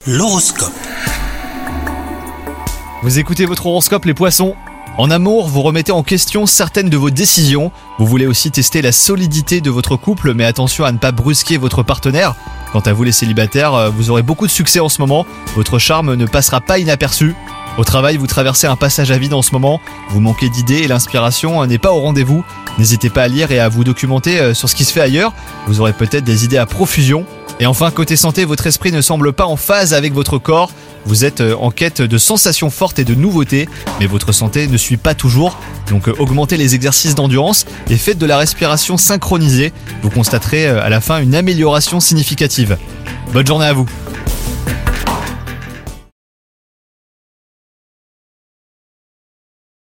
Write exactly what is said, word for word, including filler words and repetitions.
L'horoscope. Vous écoutez votre horoscope les poissons. En amour, vous remettez en question certaines de vos décisions. Vous voulez aussi tester la solidité de votre couple, mais attention à ne pas brusquer votre partenaire. Quant à vous les célibataires, vous aurez beaucoup de succès en ce moment. Votre charme ne passera pas inaperçu. Au travail, vous traversez un passage à vide en ce moment. Vous manquez d'idées et l'inspiration n'est pas au rendez-vous. N'hésitez pas à lire et à vous documenter sur ce qui se fait ailleurs. Vous aurez peut-être des idées à profusion. Et enfin, côté santé, votre esprit ne semble pas en phase avec votre corps. Vous êtes en quête de sensations fortes et de nouveautés, mais votre santé ne suit pas toujours. Donc augmentez les exercices d'endurance et faites de la respiration synchronisée. Vous constaterez à la fin une amélioration significative. Bonne journée à vous.